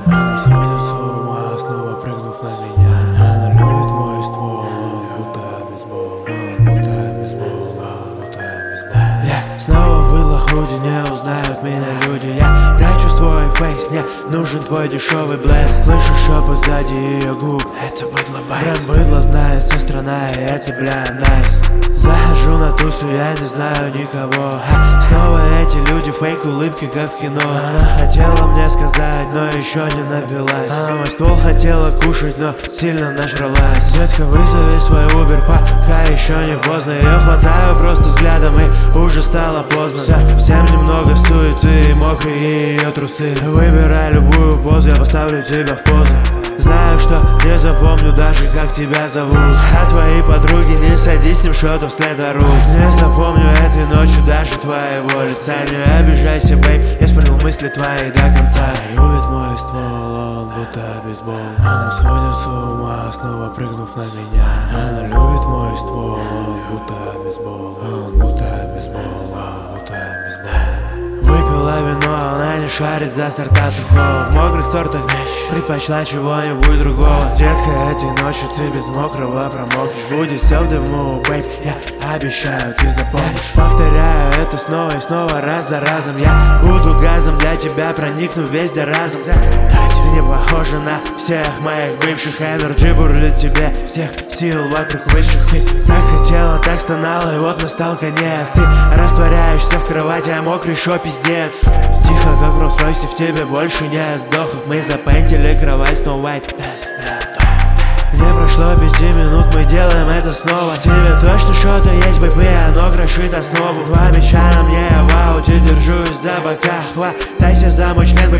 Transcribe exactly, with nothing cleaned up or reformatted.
Она сходит с ума, снова прыгнув на меня. Она любит мой ствол, он будто бейсбол. Он будто бейсбол, он будто бейсбол. Я снова в быдлохуде, не узнают меня люди. Я прячу свой фейс, мне нужен твой дешевый блеск. Слышу шепот сзади ее губ, это быдло байс. Бренд быдло знает вся страна, и это, бля, найс. Захожу на тусу, я не знаю никого. Ха, снова эти люди, фейк, улыбки, как в кино. Она хотела мне сказать, но еще не напилась. Она мой ствол хотела кушать, но сильно нажралась. Детка, вызови свой Uber, пока еще не поздно. Ее хватаю просто взглядом, и уже стало поздно. Совсем немного суеты, мокрые ее трусы. Выбирай любую позу, я поставлю тебя в позу. Знаю, что не запомню даже, как тебя зовут. А твои подруги, не садись с ним, что-то вслед орут. Не запомню этой ночью даже твоего лица. Не обижайся, бейб, я спрятал мысли твои до конца. Любит мой ствол, он будто бейсбол. Она сходит с ума, снова прыгнув на меня. Она любит мой ствол, он будто бейсбол. Он будто бейсбол, он будто бейсбол. Выпила вино, она не шарит за сорта сухого. В мокрых сортах мяч, предпочла чего-нибудь другого. Детка, этой ночью ты без мокрого промокнешь. Будет все в дыму, бейб, я обещаю, ты запомнишь. Повторяю это снова и снова, раз за разом. Я буду газом для тебя, проникну везде разом. Ты не похожа на всех моих бывших. Энерджи бурлит тебе, всех сил вокруг высших. Ты так хотела, так стонала, и вот настал конец. Ты растворяешься в кровати, а мокрый шо пиздец. Тихо, как в Роллс-Ройсе, в тебе больше нет вздохов. Мы запентили кровать, Snow White. Не прошло пяти минут, мы делаем это снова. В тебе точно что-то есть, бэйб, и оно крошит основу. Два мяча на мне, я в ауте, держусь за бока. Хватайся за мой член, бэйб,